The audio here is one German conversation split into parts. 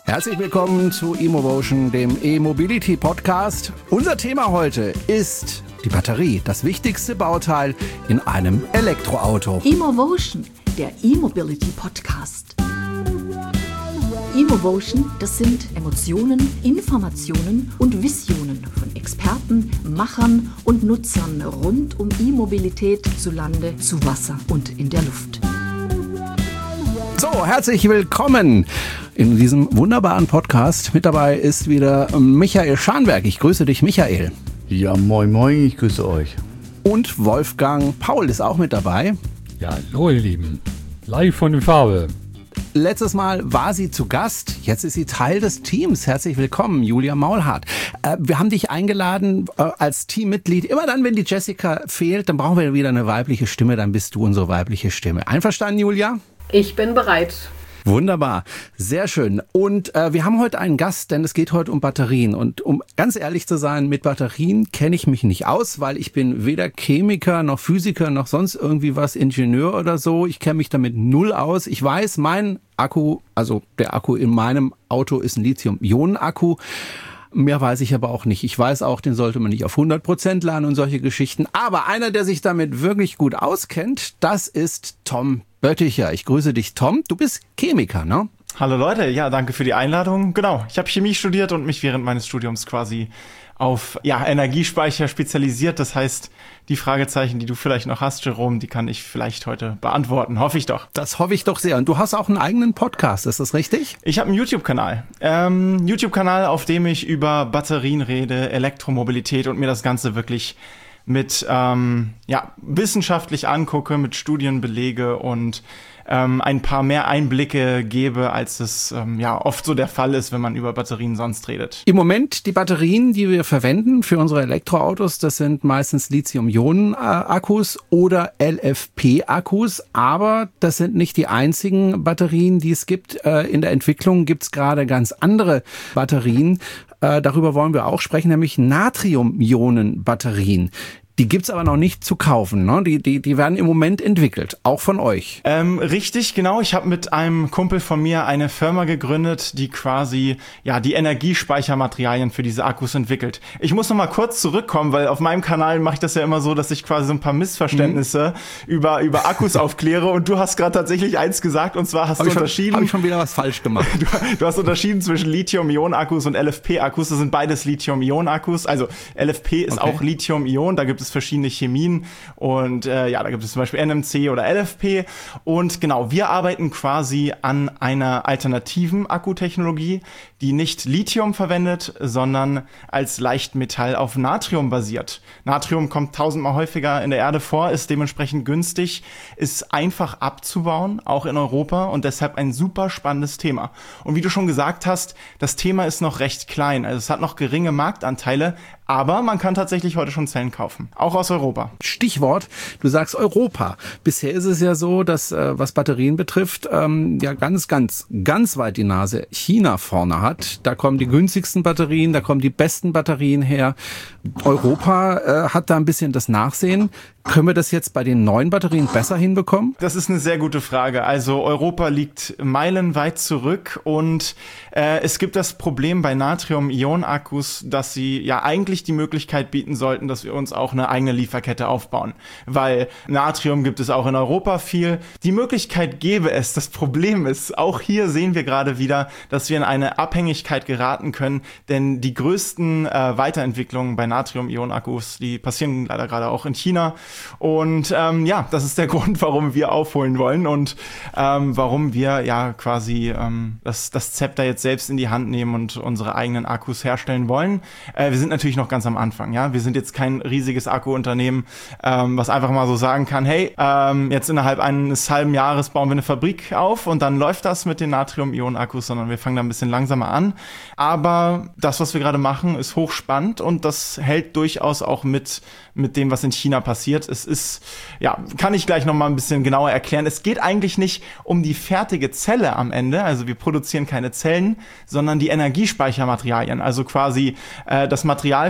Herzlich willkommen zu eMotion, dem E-Mobility-Podcast. Unser Thema heute ist die Batterie, das wichtigste Bauteil in einem Elektroauto. eMotion, der E-Mobility-Podcast. eMotion, das sind Emotionen, Informationen und Visionen von Experten, Machern und Nutzern rund um E-Mobilität zu Lande, zu Wasser und in der Luft. So, herzlich willkommen in diesem wunderbaren Podcast. Mit dabei ist wieder Michael Scharnberg. Ich grüße dich, Michael. Ja, moin moin, ich grüße euch. Und Wolfgang Paul ist auch mit dabei. Ja, hallo ihr Lieben, live von der Farbe. Letztes Mal war sie zu Gast, jetzt ist sie Teil des Teams. Herzlich willkommen, Julia Maulhardt. Wir haben dich eingeladen als Teammitglied. Immer dann, wenn die Jessica fehlt, dann brauchen wir wieder eine weibliche Stimme, dann bist du unsere weibliche Stimme. Einverstanden, Julia? Ich bin bereit. Wunderbar, sehr schön. Und wir haben heute einen Gast, denn es geht heute um Batterien. Und um ganz ehrlich zu sein, mit Batterien kenne ich mich nicht aus, weil ich bin weder Chemiker noch Physiker noch sonst irgendwie was, Ingenieur oder so. Ich kenne mich damit null aus. Ich weiß, mein Akku, also der Akku in meinem Auto ist ein Lithium-Ionen-Akku. Mehr weiß ich aber auch nicht. Ich weiß auch, den sollte man nicht auf 100% laden und solche Geschichten. Aber einer, der sich damit wirklich gut auskennt, das ist Tom Bötticher. Ich grüße dich, Tom. Du bist Chemiker, ne? Hallo Leute, ja, danke für die Einladung. Genau, ich habe Chemie studiert und mich während meines Studiums quasi auf Energiespeicher spezialisiert. Das heißt, die Fragezeichen, die du vielleicht noch hast, Jerome, die kann ich vielleicht heute beantworten. Hoffe ich doch. Das hoffe ich doch sehr. Und du hast auch einen eigenen Podcast, ist das richtig? Ich habe einen YouTube-Kanal. Auf dem ich über Batterien rede, Elektromobilität und mir das Ganze wirklich mit wissenschaftlich angucke, mit Studien belege und ein paar mehr Einblicke gebe, als es oft so der Fall ist, wenn man über Batterien sonst redet. Im Moment die Batterien, die wir verwenden für unsere Elektroautos, das sind meistens Lithium-Ionen-Akkus oder LFP-Akkus, aber das sind nicht die einzigen Batterien, die es gibt. In der Entwicklung gibt es gerade ganz andere Batterien. Darüber wollen wir auch sprechen, nämlich Natrium-Ionen-Batterien. Die gibt's aber noch nicht zu kaufen, ne? Die werden im Moment entwickelt, auch von euch. Richtig, genau. Ich habe mit einem Kumpel von mir eine Firma gegründet, die quasi die Energiespeichermaterialien für diese Akkus entwickelt. Ich muss noch mal kurz zurückkommen, weil auf meinem Kanal mache ich das ja immer so, dass ich quasi so ein paar Missverständnisse über Akkus aufkläre. Und du hast gerade tatsächlich eins gesagt, und zwar hast du unterschieden. Habe ich schon wieder was falsch gemacht? Du hast unterschieden zwischen Lithium-Ionen-Akkus und LFP-Akkus. Das sind beides Lithium-Ionen-Akkus. Also LFP ist auch Lithium-Ionen. Da gibt es verschiedene Chemien und da gibt es zum Beispiel NMC oder LFP und genau, wir arbeiten quasi an einer alternativen Akkutechnologie, die nicht Lithium verwendet, sondern als Leichtmetall auf Natrium basiert. Natrium kommt 1000-mal häufiger in der Erde vor, ist dementsprechend günstig, ist einfach abzubauen, auch in Europa und deshalb ein super spannendes Thema. Und wie du schon gesagt hast, das Thema ist noch recht klein, also es hat noch geringe Marktanteile, aber man kann tatsächlich heute schon Zellen kaufen, auch aus Europa. Stichwort, du sagst Europa. Bisher ist es ja so, dass was Batterien betrifft, ganz weit die Nase China vorne hat. Da kommen die günstigsten Batterien, da kommen die besten Batterien her. Europa hat da ein bisschen das Nachsehen. Können wir das jetzt bei den neuen Batterien besser hinbekommen? Das ist eine sehr gute Frage. Also Europa liegt meilenweit zurück und es gibt das Problem bei Natrium-Ionen-Akkus, dass sie eigentlich die Möglichkeit bieten sollten, dass wir uns auch eine eigene Lieferkette aufbauen. Weil Natrium gibt es auch in Europa viel. Die Möglichkeit gäbe es. Das Problem ist, auch hier sehen wir gerade wieder, dass wir in eine Abhängigkeit geraten können, denn die größten Weiterentwicklungen bei Natrium-Ionen-Akkus, die passieren leider gerade auch in China. Und das ist der Grund, warum wir aufholen wollen und warum wir quasi das Zepter jetzt selbst in die Hand nehmen und unsere eigenen Akkus herstellen wollen. Wir sind natürlich noch ganz am Anfang, ja. Wir sind jetzt kein riesiges Akkuunternehmen, was einfach mal so sagen kann, hey, jetzt innerhalb eines halben Jahres bauen wir eine Fabrik auf und dann läuft das mit den Natrium-Ionen-Akkus, sondern wir fangen da ein bisschen langsamer an. Aber das, was wir gerade machen, ist hochspannend und das hält durchaus auch mit dem, was in China passiert. Es ist, kann ich gleich noch mal ein bisschen genauer erklären. Es geht eigentlich nicht um die fertige Zelle am Ende, also wir produzieren keine Zellen, sondern die Energiespeichermaterialien, also quasi das Material,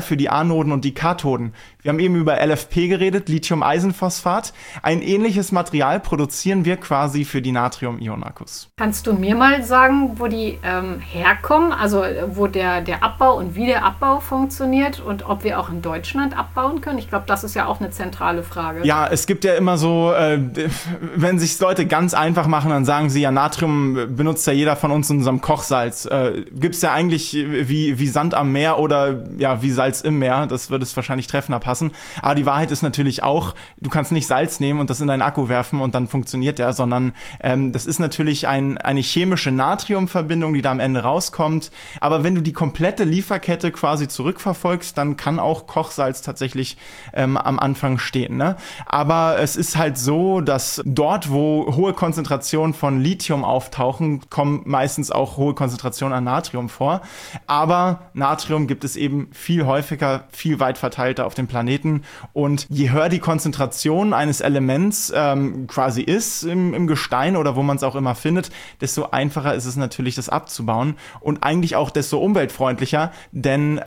für die Anoden und die Kathoden. Wir haben eben über LFP geredet, Lithium-Eisenphosphat. Ein ähnliches Material produzieren wir quasi für die Natrium-Ionen-Akkus. Kannst du mir mal sagen, wo die herkommen, also wo der Abbau und wie der Abbau funktioniert und ob wir auch in Deutschland abbauen können? Ich glaube, das ist ja auch eine zentrale Frage. Ja, es gibt ja immer so, wenn sich Leute ganz einfach machen, dann sagen sie, ja, Natrium benutzt ja jeder von uns in unserem Kochsalz. Gibt's ja eigentlich wie Sand am Meer oder ja wie Salz im Meer. Das würde es wahrscheinlich treffender passen. Aber die Wahrheit ist natürlich auch, du kannst nicht Salz nehmen und das in deinen Akku werfen und dann funktioniert der, sondern das ist natürlich eine chemische Natriumverbindung, die da am Ende rauskommt. Aber wenn du die komplette Lieferkette quasi zurückverfolgst, dann kann auch Kochsalz tatsächlich am Anfang stehen. Ne? Aber es ist halt so, dass dort, wo hohe Konzentrationen von Lithium auftauchen, kommen meistens auch hohe Konzentrationen an Natrium vor. Aber Natrium gibt es eben viel häufiger, viel weit verteilter auf dem Planeten. Und je höher die Konzentration eines Elements quasi ist im Gestein oder wo man es auch immer findet, desto einfacher ist es natürlich, das abzubauen und eigentlich auch desto umweltfreundlicher, denn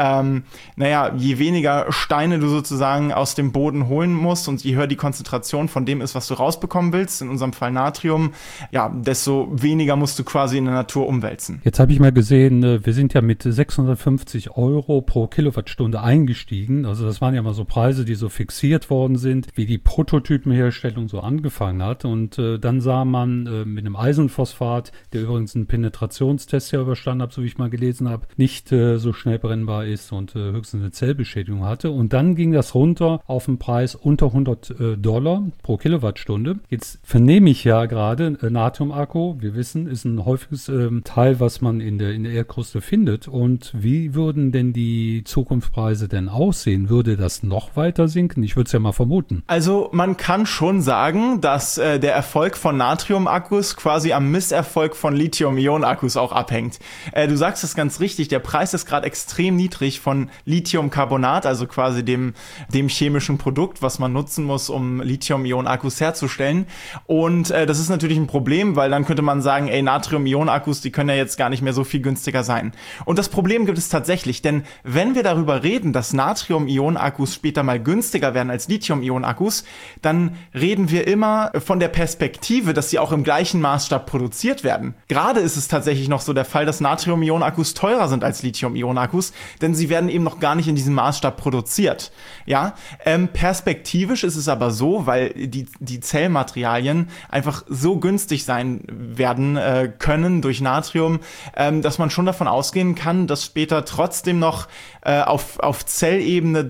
je weniger Steine du sozusagen aus dem Boden holen musst und je höher die Konzentration von dem ist, was du rausbekommen willst, in unserem Fall Natrium, ja, desto weniger musst du quasi in der Natur umwälzen. Jetzt habe ich mal gesehen, wir sind ja mit 650 € pro Kilowattstunde eingestiegen, also das waren ja mal so Preise, die so fixiert worden sind, wie die Prototypenherstellung so angefangen hat. Und dann sah man mit einem Eisenphosphat, der übrigens einen Penetrationstest ja überstanden hat, so wie ich mal gelesen habe, nicht so schnell brennbar ist und höchstens eine Zellbeschädigung hatte. Und dann ging das runter auf einen Preis unter $100 pro Kilowattstunde. Jetzt vernehme ich ja gerade Natrium-Akku, wir wissen, ist ein häufiges Teil, was man in der Erdkruste findet. Und wie würden denn die Zukunftspreise denn aussehen? Würde das noch weiter sinken? Ich würde es ja mal vermuten. Also man kann schon sagen, dass der Erfolg von Natrium-Akkus quasi am Misserfolg von Lithium-Ionen-Akkus auch abhängt. Du sagst es ganz richtig, der Preis ist gerade extrem niedrig von Lithiumcarbonat, also quasi dem chemischen Produkt, was man nutzen muss, um Lithium-Ionen-Akkus herzustellen. Und das ist natürlich ein Problem, weil dann könnte man sagen, Natrium-Ionen-Akkus, die können ja jetzt gar nicht mehr so viel günstiger sein. Und das Problem gibt es tatsächlich, denn wenn wir darüber reden, dass Natrium-Ionen-Akkus später mal günstiger werden als Lithium-Ionen-Akkus, dann reden wir immer von der Perspektive, dass sie auch im gleichen Maßstab produziert werden. Gerade ist es tatsächlich noch so der Fall, dass Natrium-Ionen-Akkus teurer sind als Lithium-Ionen-Akkus, denn sie werden eben noch gar nicht in diesem Maßstab produziert. Ja, perspektivisch ist es aber so, weil die Zellmaterialien einfach so günstig sein werden können durch Natrium, dass man schon davon ausgehen kann, dass später trotzdem noch auf Zellebene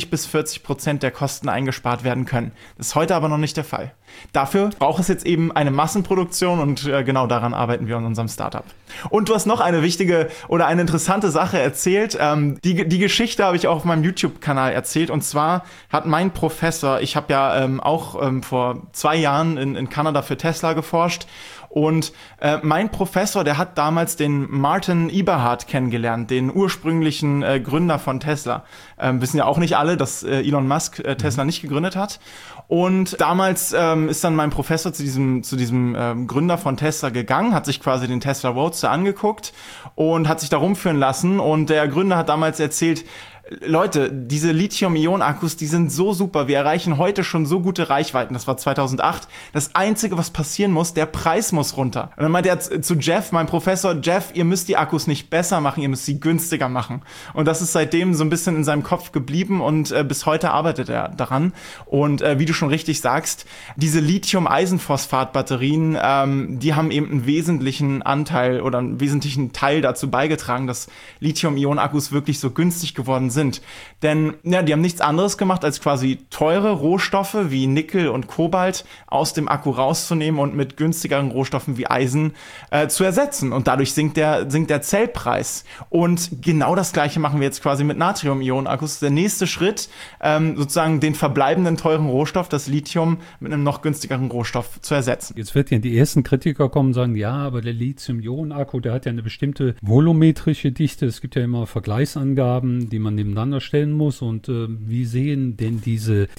30-40% der Kosten eingespart werden können. Das ist heute aber noch nicht der Fall. Dafür braucht es jetzt eben eine Massenproduktion und genau daran arbeiten wir in unserem Startup. Und du hast noch eine wichtige oder eine interessante Sache erzählt. Die Geschichte habe ich auch auf meinem YouTube-Kanal erzählt und zwar hat mein Professor, ich habe ja auch vor 2 Jahren in Kanada für Tesla geforscht und mein Professor, der hat damals den Martin Eberhard kennengelernt, den ursprünglichen Gründer von Tesla. Wissen ja auch nicht alle, dass Elon Musk Tesla nicht gegründet hat. Und damals ist dann mein Professor zu diesem Gründer von Tesla gegangen, hat sich quasi den Tesla Roadster angeguckt und hat sich da rumführen lassen. Und der Gründer hat damals erzählt, Leute, diese Lithium-Ionen-Akkus, die sind so super. Wir erreichen heute schon so gute Reichweiten. Das war 2008. Das Einzige, was passieren muss, der Preis muss runter. Und dann meinte er zu Jeff, meinem Professor, Jeff, ihr müsst die Akkus nicht besser machen, ihr müsst sie günstiger machen. Und das ist seitdem so ein bisschen in seinem Kopf geblieben und bis heute arbeitet er daran. Und wie du schon richtig sagst, diese Lithium-Eisenphosphat-Batterien, die haben eben einen wesentlichen Anteil oder einen wesentlichen Teil dazu beigetragen, dass Lithium-Ionen-Akkus wirklich so günstig geworden sind. Denn ja, die haben nichts anderes gemacht, als quasi teure Rohstoffe wie Nickel und Kobalt aus dem Akku rauszunehmen und mit günstigeren Rohstoffen wie Eisen zu ersetzen. Und dadurch sinkt der Zellpreis. Und genau das Gleiche machen wir jetzt quasi mit Natrium-Ionen-Akkus. Der nächste Schritt, sozusagen den verbleibenden teuren Rohstoff, das Lithium, mit einem noch günstigeren Rohstoff zu ersetzen. Jetzt wird ja die ersten Kritiker kommen und sagen, ja, aber der Lithium-Ionen-Akku, der hat ja eine bestimmte volumetrische Dichte. Es gibt ja immer Vergleichsangaben, die man dem nebeneinander stellen muss und wie sehen denn diese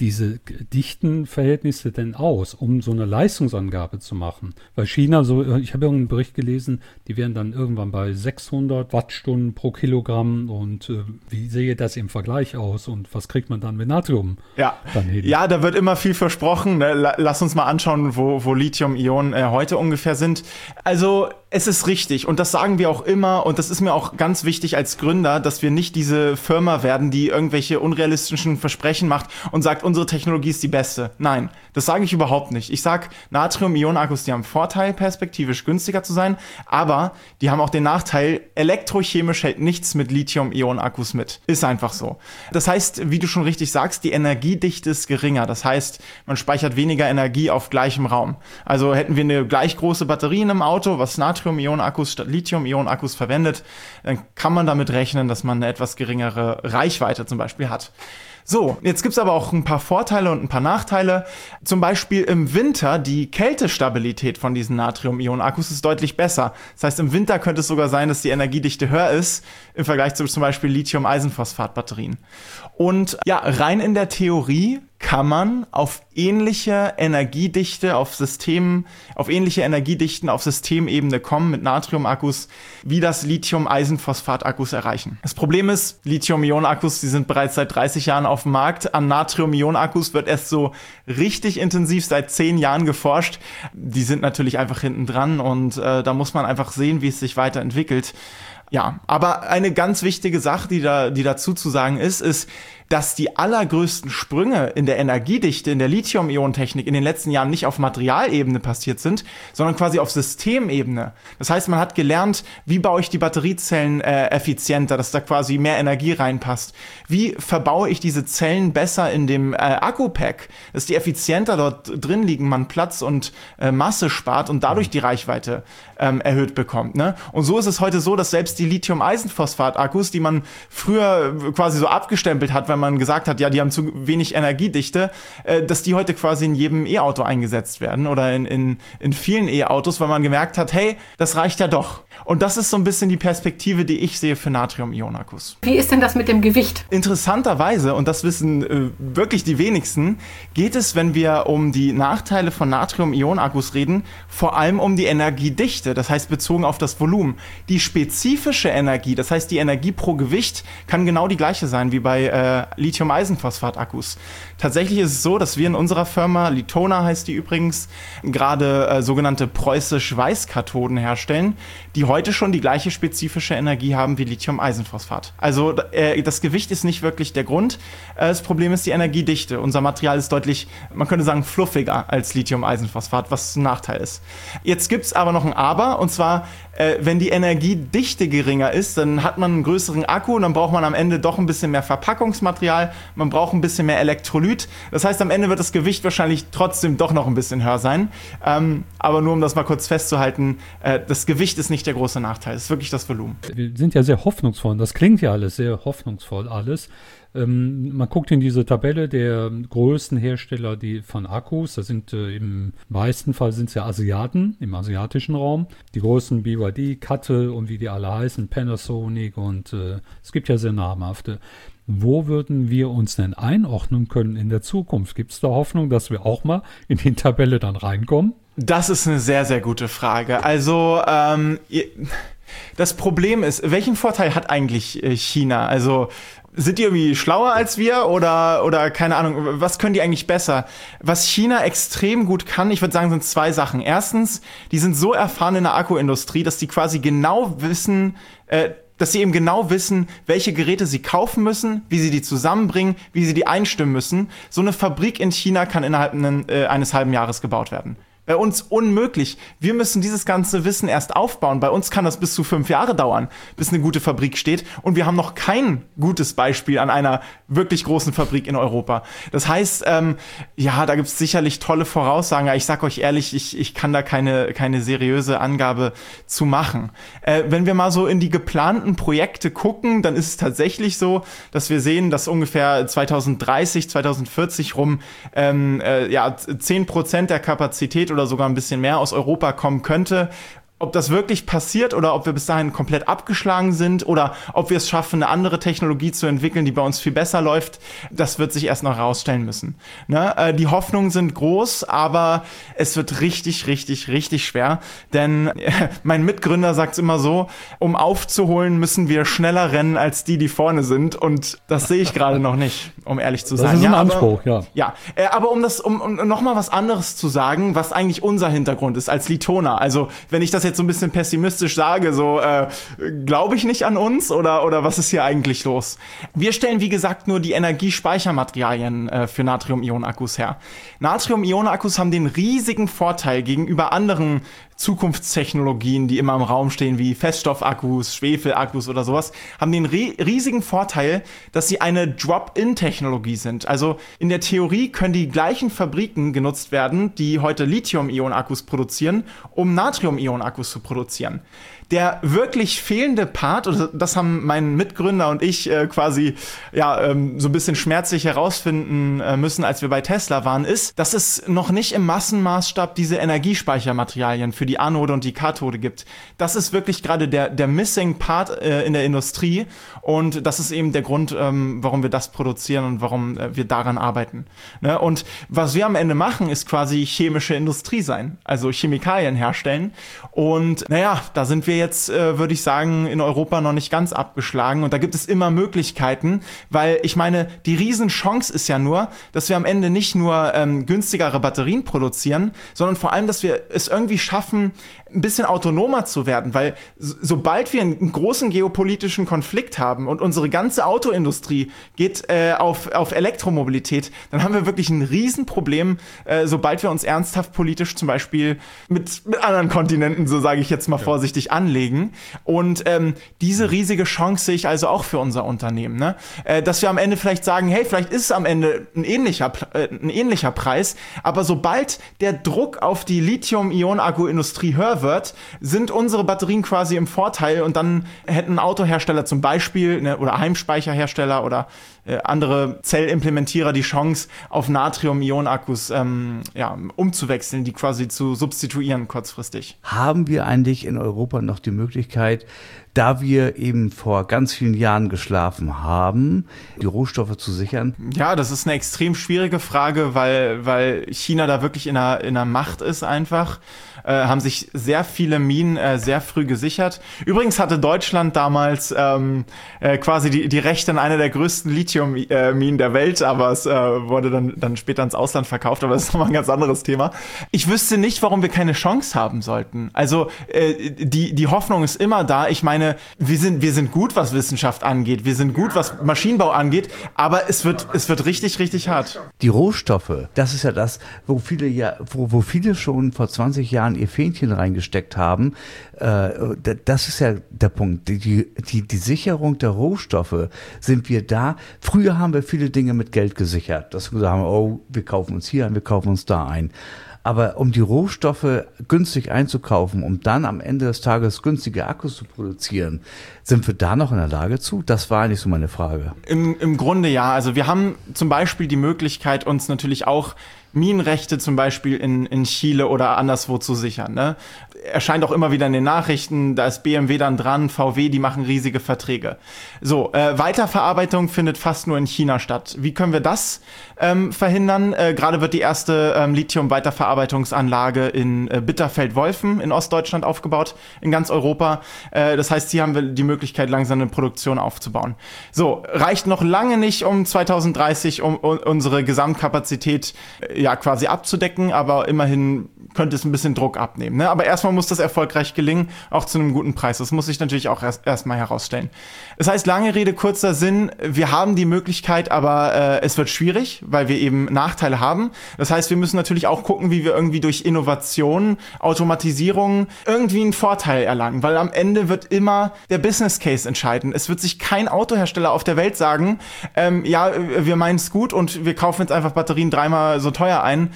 Dichtenverhältnisse denn aus, um so eine Leistungsangabe zu machen? Weil China, ich habe irgendeinen Bericht gelesen, die wären dann irgendwann bei 600 Wattstunden pro Kilogramm und wie sehe das im Vergleich aus und was kriegt man dann mit Natrium? Ja, da wird immer viel versprochen. Lass uns mal anschauen, wo Lithium-Ionen heute ungefähr sind. Also es ist richtig und das sagen wir auch immer und das ist mir auch ganz wichtig als Gründer, dass wir nicht diese Firma werden, die irgendwelche unrealistischen Versprechen macht und sagt, unsere Technologie ist die beste. Nein, das sage ich überhaupt nicht. Ich sage, Natrium-Ionen-Akkus, die haben Vorteil, perspektivisch günstiger zu sein, aber die haben auch den Nachteil, elektrochemisch hält nichts mit Lithium-Ionen-Akkus mit. Ist einfach so. Das heißt, wie du schon richtig sagst, die Energiedichte ist geringer. Das heißt, man speichert weniger Energie auf gleichem Raum. Also hätten wir eine gleich große Batterie in einem Auto, was Natrium-Ionen-Akkus statt Lithium-Ionen-Akkus verwendet, dann kann man damit rechnen, dass man eine etwas geringere Reichweite zum Beispiel hat. So, jetzt gibt's aber auch ein paar Vorteile und ein paar Nachteile. Zum Beispiel im Winter, die Kältestabilität von diesen Natrium-Ionen-Akkus ist deutlich besser. Das heißt, im Winter könnte es sogar sein, dass die Energiedichte höher ist im Vergleich zu zum Beispiel Lithium-Eisenphosphat-Batterien. Und ja, rein in der Theorie kann man auf ähnliche Energiedichte auf ähnliche Energiedichten auf Systemebene kommen mit Natrium-Akkus, wie das Lithium-Eisenphosphat-Akkus erreichen. Das Problem ist, Lithium-Ionen-Akkus, die sind bereits seit 30 Jahren auf dem Markt. An Natrium-Ionen-Akkus wird erst so richtig intensiv seit 10 Jahren geforscht. Die sind natürlich einfach hinten dran und da muss man einfach sehen, wie es sich weiterentwickelt. Ja, aber eine ganz wichtige Sache, die dazu zu sagen ist, dass die allergrößten Sprünge in der Energiedichte, in der Lithium-Ionen-Technik in den letzten Jahren nicht auf Materialebene passiert sind, sondern quasi auf Systemebene. Das heißt, man hat gelernt, wie baue ich die Batteriezellen effizienter, dass da quasi mehr Energie reinpasst. Wie verbaue ich diese Zellen besser in dem Akku-Pack, dass die effizienter dort drin liegen, man Platz und Masse spart und dadurch die Reichweite erhöht bekommt. Ne? Und so ist es heute so, dass selbst die Lithium-Eisenphosphat-Akkus, die man früher quasi so abgestempelt hat, wenn man gesagt hat, ja, die haben zu wenig Energiedichte, dass die heute quasi in jedem E-Auto eingesetzt werden oder in vielen E-Autos, weil man gemerkt hat, hey, das reicht ja doch. Und das ist so ein bisschen die Perspektive, die ich sehe für Natrium-Ionen-Akkus. Wie ist denn das mit dem Gewicht? Interessanterweise, und das wissen wirklich die wenigsten, geht es, wenn wir um die Nachteile von Natrium-Ionen-Akkus reden, vor allem um die Energiedichte, das heißt bezogen auf das Volumen. Die spezifische Energie, das heißt die Energie pro Gewicht, kann genau die gleiche sein wie bei Lithium-Eisenphosphat-Akkus. Tatsächlich ist es so, dass wir in unserer Firma, Litona heißt die übrigens, gerade sogenannte preußisch-Weiß-Kathoden herstellen, die heute schon die gleiche spezifische Energie haben wie Lithium-Eisenphosphat. Also das Gewicht ist nicht wirklich der Grund. Das Problem ist die Energiedichte. Unser Material ist deutlich, man könnte sagen, fluffiger als Lithium-Eisenphosphat, was ein Nachteil ist. Jetzt gibt es aber noch ein Aber, und zwar, wenn die Energiedichte geringer ist, dann hat man einen größeren Akku und dann braucht man am Ende doch ein bisschen mehr Verpackungsmaterial, man braucht ein bisschen mehr Elektrolyt. Das heißt, am Ende wird das Gewicht wahrscheinlich trotzdem doch noch ein bisschen höher sein. Aber nur um das mal kurz festzuhalten, das Gewicht ist nicht der große Nachteil, es ist wirklich das Volumen. Wir sind ja sehr hoffnungsvoll, das klingt ja alles sehr hoffnungsvoll alles. Man guckt in diese Tabelle der größten Hersteller von Akkus, das sind im meisten Fall sind es ja Asiaten, im asiatischen Raum. Die großen BYD, Kattel und wie die alle heißen, Panasonic und es gibt ja sehr namhafte. Wo würden wir uns denn einordnen können in der Zukunft? Gibt es da Hoffnung, dass wir auch mal in die Tabelle dann reinkommen? Das ist eine sehr, sehr gute Frage. Also das Problem ist, welchen Vorteil hat eigentlich China? Also sind die irgendwie schlauer als wir oder keine Ahnung, was können die eigentlich besser? Was China extrem gut kann, ich würde sagen, sind 2 Sachen. Erstens, die sind so erfahren in der Akkuindustrie, dass die quasi genau wissen, welche Geräte sie kaufen müssen, wie sie die zusammenbringen, wie sie die einstimmen müssen. So eine Fabrik in China kann innerhalb eines halben Jahres gebaut werden. Bei uns unmöglich. Wir müssen dieses ganze Wissen erst aufbauen. Bei uns kann das bis zu 5 Jahre dauern, bis eine gute Fabrik steht. Und wir haben noch kein gutes Beispiel an einer wirklich großen Fabrik in Europa. Das heißt, ja, da gibt es sicherlich tolle Voraussagen. Ich sag euch ehrlich, ich kann da keine seriöse Angabe zu machen. Wenn wir mal so in die geplanten Projekte gucken, dann ist es tatsächlich so, dass wir sehen, dass ungefähr 2030, 2040 rum 10% der Kapazität oder sogar ein bisschen mehr aus Europa kommen könnte. Ob das wirklich passiert oder ob wir bis dahin komplett abgeschlagen sind oder ob wir es schaffen, eine andere Technologie zu entwickeln, die bei uns viel besser läuft, das wird sich erst noch herausstellen müssen. Ne? Die Hoffnungen sind groß, aber es wird richtig, richtig, richtig schwer. Denn mein Mitgründer sagt es immer so, um aufzuholen, müssen wir schneller rennen als die vorne sind. Und das sehe ich gerade noch nicht, um ehrlich zu sein. Das ist ein Anspruch, ja. Ja, aber um noch mal was anderes zu sagen, was eigentlich unser Hintergrund ist als Litoner. Also wenn ich das jetzt so ein bisschen pessimistisch sage, so glaube ich nicht an uns oder was ist hier eigentlich los? Wir stellen, wie gesagt, nur die Energiespeichermaterialien für Natrium-Ionen-Akkus her. Natrium-Ionen-Akkus haben den riesigen Vorteil gegenüber anderen Zukunftstechnologien, die immer im Raum stehen, wie Feststoffakkus, Schwefelakkus oder sowas, haben den riesigen Vorteil, dass sie eine Drop-in-Technologie sind. Also in der Theorie können die gleichen Fabriken genutzt werden, die heute Lithium-Ionen-Akkus produzieren, um Natrium-Ionen-Akkus zu produzieren. Der wirklich fehlende Part, oder das haben mein Mitgründer und ich quasi so ein bisschen schmerzlich herausfinden müssen, als wir bei Tesla waren, ist, dass es noch nicht im Massenmaßstab diese Energiespeichermaterialien für die Anode und die Kathode gibt. Das ist wirklich gerade der Missing Part in der Industrie und das ist eben der Grund, warum wir das produzieren und warum wir daran arbeiten. Ne? Und was wir am Ende machen, ist quasi chemische Industrie sein, also Chemikalien herstellen und da sind wir jetzt, würde ich sagen, in Europa noch nicht ganz abgeschlagen und da gibt es immer Möglichkeiten, weil ich meine, die Riesenchance ist ja nur, dass wir am Ende nicht nur günstigere Batterien produzieren, sondern vor allem, dass wir es irgendwie schaffen, ein bisschen autonomer zu werden, weil sobald wir einen großen geopolitischen Konflikt haben und unsere ganze Autoindustrie geht auf Elektromobilität, dann haben wir wirklich ein Riesenproblem, sobald wir uns ernsthaft politisch zum Beispiel mit anderen Kontinenten, so sage ich jetzt mal vorsichtig, anlegen. Und diese riesige Chance sehe ich also auch für unser Unternehmen, ne? Dass wir am Ende vielleicht sagen, hey, vielleicht ist es am Ende ein ähnlicher Preis, aber sobald der Druck auf die Lithium-Ionen-Akku-Industrie höher wird, sind unsere Batterien quasi im Vorteil und dann hätten Autohersteller zum Beispiel oder Heimspeicherhersteller oder andere Zellimplementierer die Chance, auf Natrium-Ionen-Akkus umzuwechseln, die quasi zu substituieren kurzfristig. Haben wir eigentlich in Europa noch die Möglichkeit, da wir eben vor ganz vielen Jahren geschlafen haben, die Rohstoffe zu sichern? Ja, das ist eine extrem schwierige Frage, weil China da wirklich in einer Macht ist einfach. Haben sich sehr viele Minen sehr früh gesichert. Übrigens hatte Deutschland damals quasi die Rechte an einer der größten Lithium-Minen der Welt, aber es wurde dann später ins Ausland verkauft, aber das ist nochmal ein ganz anderes Thema. Ich wüsste nicht, warum wir keine Chance haben sollten. Also die Hoffnung ist immer da. Ich meine, wir sind gut, was Wissenschaft angeht, wir sind gut, was Maschinenbau angeht, aber es wird richtig, richtig hart. Die Rohstoffe, das ist ja das, wo viele schon vor 20 Jahren ihr Fähnchen reingesteckt haben. Das ist ja der Punkt. Die Sicherung der Rohstoffe sind wir da. Früher haben wir viele Dinge mit Geld gesichert. Dass wir sagen, wir kaufen uns hier ein, wir kaufen uns da ein. Aber um die Rohstoffe günstig einzukaufen, um dann am Ende des Tages günstige Akkus zu produzieren, sind wir da noch in der Lage zu? Das war eigentlich so meine Frage. Im Grunde ja. Also wir haben zum Beispiel die Möglichkeit, uns natürlich auch Minenrechte zum Beispiel in Chile oder anderswo zu sichern. Ne? Erscheint auch immer wieder in den Nachrichten, da ist BMW dann dran, VW, die machen riesige Verträge. So, Weiterverarbeitung findet fast nur in China statt. Wie können wir das verhindern? Gerade wird die erste Lithium-Weiterverarbeitungsanlage in Bitterfeld-Wolfen in Ostdeutschland aufgebaut, in ganz Europa. Das heißt, hier haben wir die Möglichkeit, langsam eine Produktion aufzubauen. So, reicht noch lange nicht, um 2030 um unsere Gesamtkapazität quasi abzudecken, aber immerhin könnte es ein bisschen Druck abnehmen. Ne? Aber erstmal muss das erfolgreich gelingen, auch zu einem guten Preis. Das muss sich natürlich auch erstmal herausstellen. Das heißt, lange Rede, kurzer Sinn, wir haben die Möglichkeit, aber es wird schwierig, weil wir eben Nachteile haben. Das heißt, wir müssen natürlich auch gucken, wie wir irgendwie durch Innovation, Automatisierung irgendwie einen Vorteil erlangen, weil am Ende wird immer der Business Case entscheiden. Es wird sich kein Autohersteller auf der Welt sagen, wir meinen es gut und wir kaufen jetzt einfach Batterien dreimal so teuer ein,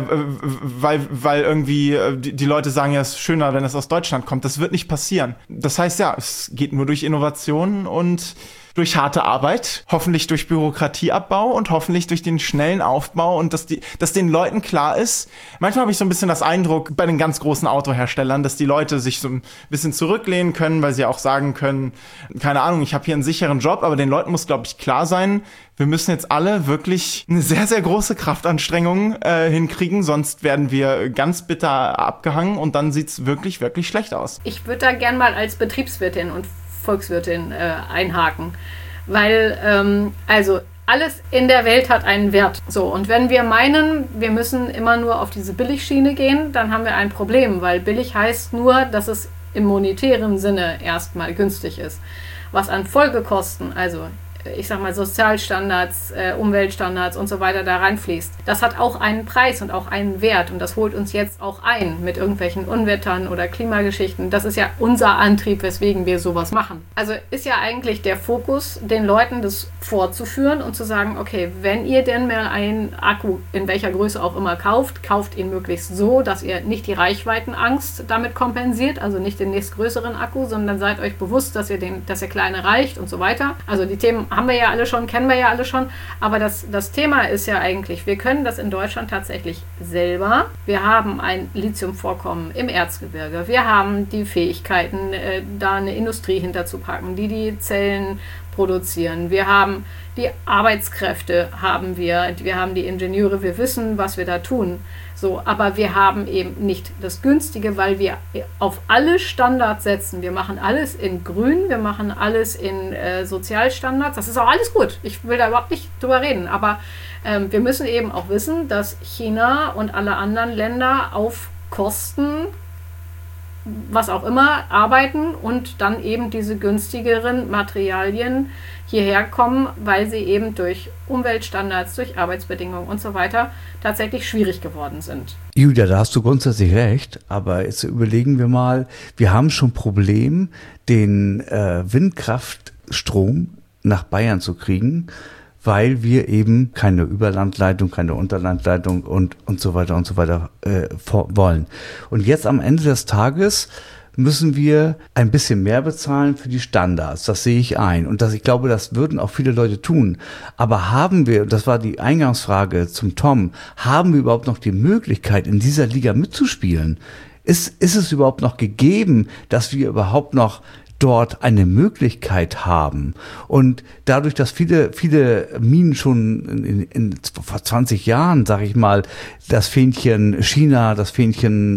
weil irgendwie die Leute sagen, ja, es ist schöner, wenn es aus Deutschland kommt. Das wird nicht passieren. Das heißt, ja, es geht nur durch Innovation und durch harte Arbeit, hoffentlich durch Bürokratieabbau und hoffentlich durch den schnellen Aufbau und dass den Leuten klar ist. Manchmal habe ich so ein bisschen das Eindruck bei den ganz großen Autoherstellern, dass die Leute sich so ein bisschen zurücklehnen können, weil sie auch sagen können, keine Ahnung, ich habe hier einen sicheren Job, aber den Leuten muss, glaube ich, klar sein, wir müssen jetzt alle wirklich eine sehr, sehr große Kraftanstrengung hinkriegen, sonst werden wir ganz bitter abgehangen und dann sieht's wirklich, wirklich schlecht aus. Ich würde da gern mal als Betriebswirtin und Volkswirtin einhaken, weil also alles in der Welt hat einen Wert. So, und wenn wir meinen, wir müssen immer nur auf diese Billigschiene gehen, dann haben wir ein Problem, weil billig heißt nur, dass es im monetären Sinne erstmal günstig ist. Was an Folgekosten, also ich sag mal Sozialstandards, Umweltstandards und so weiter da reinfließt. Das hat auch einen Preis und auch einen Wert und das holt uns jetzt auch ein mit irgendwelchen Unwettern oder Klimageschichten. Das ist ja unser Antrieb, weswegen wir sowas machen. Also ist ja eigentlich der Fokus, den Leuten das vorzuführen und zu sagen, okay, wenn ihr denn mal einen Akku in welcher Größe auch immer kauft, kauft ihn möglichst so, dass ihr nicht die Reichweitenangst damit kompensiert, also nicht den nächstgrößeren Akku, sondern seid euch bewusst, dass der kleine reicht und so weiter. Also die Themen haben wir ja alle schon, kennen wir ja alle schon, aber das Thema ist ja eigentlich, wir können das in Deutschland tatsächlich selber. Wir haben ein Lithiumvorkommen im Erzgebirge, wir haben die Fähigkeiten, da eine Industrie hinterzupacken, die Zellen produzieren, wir haben die Arbeitskräfte, wir haben die Ingenieure, wir wissen, was wir da tun. So, aber wir haben eben nicht das Günstige, weil wir auf alle Standards setzen. Wir machen alles in Grün, wir machen alles in Sozialstandards. Das ist auch alles gut. Ich will da überhaupt nicht drüber reden. Aber wir müssen eben auch wissen, dass China und alle anderen Länder auf Kosten, was auch immer, arbeiten und dann eben diese günstigeren Materialien hierher kommen, weil sie eben durch Umweltstandards, durch Arbeitsbedingungen und so weiter tatsächlich schwierig geworden sind. Julia, da hast du grundsätzlich recht, aber jetzt überlegen wir mal, wir haben schon ein Problem, den Windkraftstrom nach Bayern zu kriegen, weil wir eben keine Überlandleitung, keine Unterlandleitung und so weiter wollen. Und jetzt am Ende des Tages müssen wir ein bisschen mehr bezahlen für die Standards. Das sehe ich ein. Und ich glaube, das würden auch viele Leute tun. Aber haben wir, das war die Eingangsfrage zum Tom, haben wir überhaupt noch die Möglichkeit, in dieser Liga mitzuspielen? Ist es überhaupt noch gegeben, dass wir überhaupt noch dort eine Möglichkeit haben? Und dadurch, dass viele Minen schon vor 20 Jahren, sage ich mal, das Fähnchen China, das Fähnchen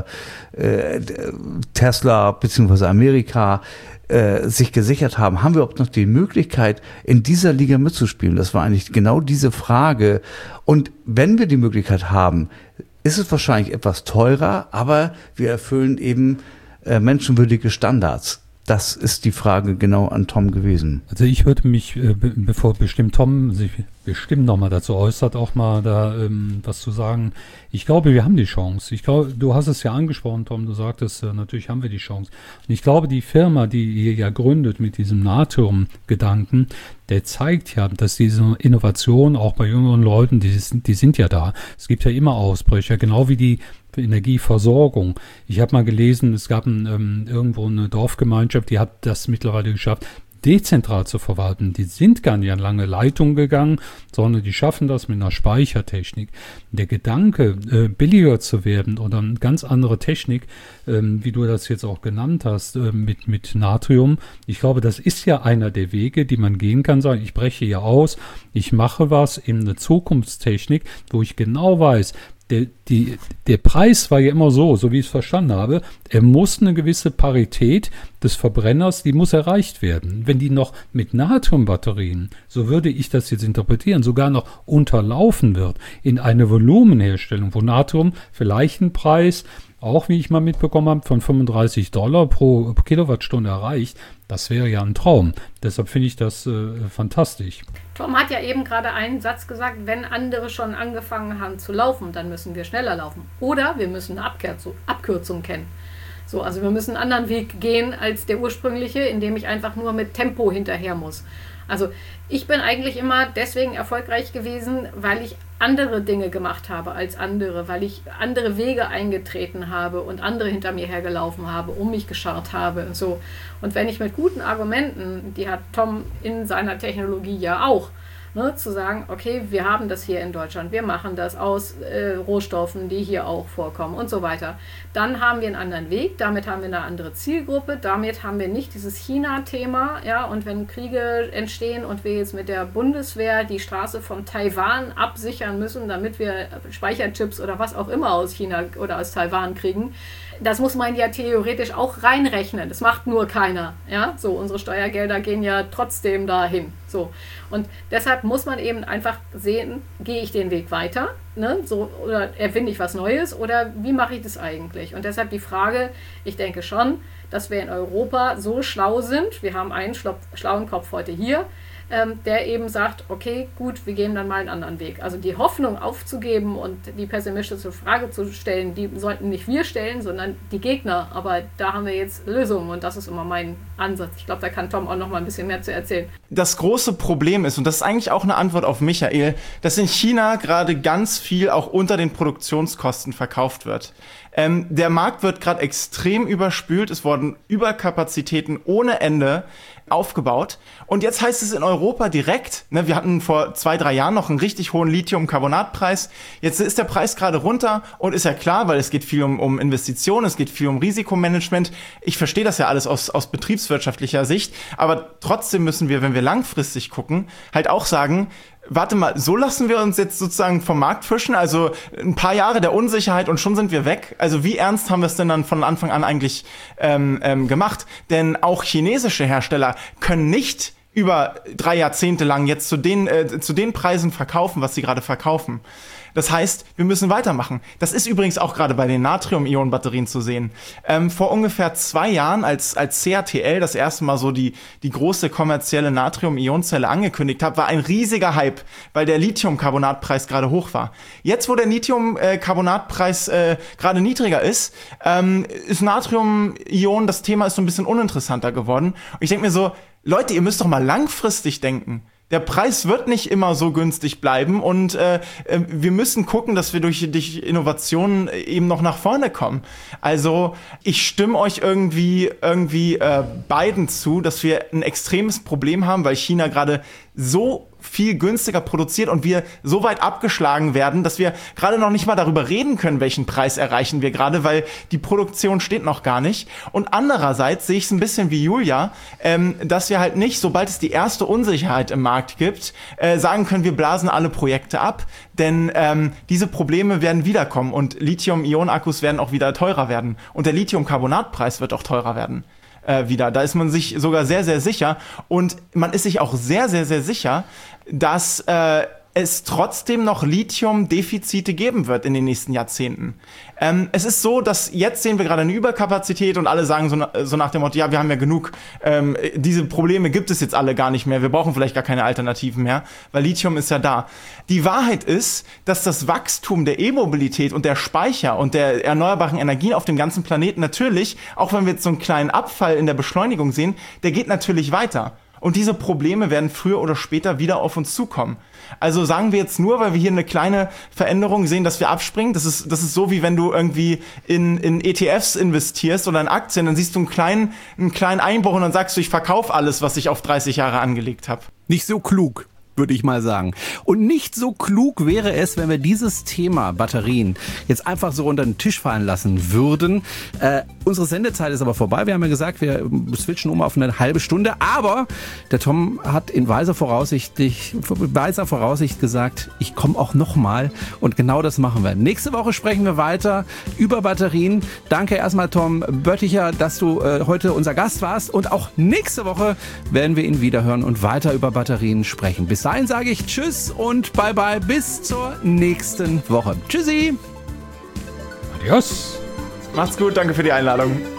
Tesla bzw. Amerika sich gesichert haben, haben wir überhaupt noch die Möglichkeit, in dieser Liga mitzuspielen? Das war eigentlich genau diese Frage. Und wenn wir die Möglichkeit haben, ist es wahrscheinlich etwas teurer, aber wir erfüllen eben menschenwürdige Standards. Das ist die Frage genau an Tom gewesen. Also ich würde mich, bevor bestimmt Tom sich bestimmt nochmal dazu äußert, auch mal da was zu sagen. Ich glaube, wir haben die Chance. Ich glaube, du hast es ja angesprochen, Tom, du sagtest, natürlich haben wir die Chance. Und ich glaube, die Firma, die ihr ja gründet mit diesem Natrium-Gedanken, der zeigt ja, dass diese Innovation auch bei jüngeren Leuten, die sind ja da. Es gibt ja immer Ausbrüche, genau wie die Energieversorgung. Ich habe mal gelesen, es gab irgendwo eine Dorfgemeinschaft, die hat das mittlerweile geschafft, dezentral zu verwalten. Die sind gar nicht an lange Leitungen gegangen, sondern die schaffen das mit einer Speichertechnik. Der Gedanke, billiger zu werden oder eine ganz andere Technik, wie du das jetzt auch genannt hast, mit Natrium, ich glaube, das ist ja einer der Wege, die man gehen kann, sagen, ich breche hier aus, ich mache was in eine Zukunftstechnik, wo ich genau weiß, der Preis war ja immer so wie ich es verstanden habe, er muss eine gewisse Parität des Verbrenners, die muss erreicht werden. Wenn die noch mit Natriumbatterien, so würde ich das jetzt interpretieren, sogar noch unterlaufen wird in eine Volumenherstellung, wo Natrium vielleicht einen Preis, auch wie ich mal mitbekommen habe, von $35 pro Kilowattstunde erreicht, das wäre ja ein Traum. Deshalb finde ich das fantastisch. Tom hat ja eben gerade einen Satz gesagt, wenn andere schon angefangen haben zu laufen, dann müssen wir schneller laufen. Oder wir müssen eine Abkürzung kennen. So, also wir müssen einen anderen Weg gehen als der ursprüngliche, indem ich einfach nur mit Tempo hinterher muss. Also ich bin eigentlich immer deswegen erfolgreich gewesen, weil ich andere Dinge gemacht habe als andere, weil ich andere Wege eingetreten habe und andere hinter mir hergelaufen habe, um mich geschart habe. So. Und wenn ich mit guten Argumenten, die hat Tom in seiner Technologie ja auch, ne, zu sagen, okay, wir haben das hier in Deutschland, wir machen das aus Rohstoffen, die hier auch vorkommen und so weiter. Dann haben wir einen anderen Weg, damit haben wir eine andere Zielgruppe, damit haben wir nicht dieses China-Thema, ja, und wenn Kriege entstehen und wir jetzt mit der Bundeswehr die Straße von Taiwan absichern müssen, damit wir Speicherchips oder was auch immer aus China oder aus Taiwan kriegen, das muss man ja theoretisch auch reinrechnen. Das macht nur keiner. Ja? So, unsere Steuergelder gehen ja trotzdem dahin. So. Und deshalb muss man eben einfach sehen, gehe ich den Weg weiter, ne? So, oder erfinde ich was Neues oder wie mache ich das eigentlich? Und deshalb die Frage, ich denke schon, dass wir in Europa so schlau sind, wir haben einen schlauen Kopf heute hier, der eben sagt, okay, gut, wir gehen dann mal einen anderen Weg. Also die Hoffnung aufzugeben und die pessimistische Frage zu stellen, die sollten nicht wir stellen, sondern die Gegner. Aber da haben wir jetzt Lösungen und das ist immer mein Ansatz. Ich glaube, da kann Tom auch noch mal ein bisschen mehr zu erzählen. Das große Problem ist, und das ist eigentlich auch eine Antwort auf Michael, dass in China gerade ganz viel auch unter den Produktionskosten verkauft wird. Der Markt wird gerade extrem überspült, es wurden Überkapazitäten ohne Ende aufgebaut und jetzt heißt es in Europa direkt, ne, wir hatten vor 2-3 Jahren noch einen richtig hohen Lithium-Carbonat-Preis, jetzt ist der Preis gerade runter und ist ja klar, weil es geht viel um Investitionen, es geht viel um Risikomanagement, ich verstehe das ja alles aus betriebswirtschaftlicher Sicht, aber trotzdem müssen wir, wenn wir langfristig gucken, halt auch sagen, warte mal, so lassen wir uns jetzt sozusagen vom Markt fischen, also ein paar Jahre der Unsicherheit und schon sind wir weg. Also wie ernst haben wir es denn dann von Anfang an eigentlich gemacht? Denn auch chinesische Hersteller können nicht über 3 Jahrzehnte lang jetzt zu den Preisen verkaufen, was sie gerade verkaufen. Das heißt, wir müssen weitermachen. Das ist übrigens auch gerade bei den Natrium-Ionen-Batterien zu sehen. Vor ungefähr 2 Jahren, als CATL das erste Mal so die große kommerzielle Natrium-Ionen-Zelle angekündigt hat, war ein riesiger Hype, weil der Lithium-Carbonat-Preis gerade hoch war. Jetzt, wo der Lithium-Carbonat-Preis gerade niedriger ist Natrium-Ionen, das Thema ist so ein bisschen uninteressanter geworden. Und ich denke mir so, Leute, ihr müsst doch mal langfristig denken. Der Preis wird nicht immer so günstig bleiben und wir müssen gucken, dass wir durch Innovationen eben noch nach vorne kommen. Also ich stimme euch irgendwie beiden zu, dass wir ein extremes Problem haben, weil China gerade so viel günstiger produziert und wir so weit abgeschlagen werden, dass wir gerade noch nicht mal darüber reden können, welchen Preis erreichen wir gerade, weil die Produktion steht noch gar nicht. Und andererseits sehe ich es ein bisschen wie Julia, dass wir halt nicht, sobald es die erste Unsicherheit im Markt gibt, sagen können, wir blasen alle Projekte ab, denn diese Probleme werden wiederkommen und Lithium-Ionen-Akkus werden auch wieder teurer werden und der Lithium-Carbonat-Preis wird auch teurer werden. Wieder. Da ist man sich sogar sehr, sehr sicher. Und man ist sich auch sehr, sehr, sehr sicher, dass es trotzdem noch Lithium-Defizite geben wird in den nächsten Jahrzehnten. Es ist so, dass jetzt sehen wir gerade eine Überkapazität und alle sagen so nach dem Motto, ja, wir haben ja genug, diese Probleme gibt es jetzt alle gar nicht mehr, wir brauchen vielleicht gar keine Alternativen mehr, weil Lithium ist ja da. Die Wahrheit ist, dass das Wachstum der E-Mobilität und der Speicher und der erneuerbaren Energien auf dem ganzen Planeten natürlich, auch wenn wir jetzt so einen kleinen Abfall in der Beschleunigung sehen, der geht natürlich weiter. Und diese Probleme werden früher oder später wieder auf uns zukommen. Also sagen wir jetzt nur, weil wir hier eine kleine Veränderung sehen, dass wir abspringen. Das ist so, wie wenn du irgendwie in ETFs investierst oder in Aktien, dann siehst du einen kleinen Einbruch und dann sagst du, ich verkaufe alles, was ich auf 30 Jahre angelegt habe. Nicht so klug, würde ich mal sagen. Und nicht so klug wäre es, wenn wir dieses Thema Batterien jetzt einfach so unter den Tisch fallen lassen würden. Unsere Sendezeit ist aber vorbei. Wir haben ja gesagt, wir switchen um auf eine halbe Stunde. Aber der Tom hat in weiser Voraussicht gesagt, ich komme auch nochmal. Und genau das machen wir. Nächste Woche sprechen wir weiter über Batterien. Danke erstmal Tom Bötticher, dass du heute unser Gast warst. Und auch nächste Woche werden wir ihn wieder hören und weiter über Batterien sprechen. Bis dahin sage ich Tschüss und Bye-bye bis zur nächsten Woche. Tschüssi! Adios! Macht's gut, danke für die Einladung.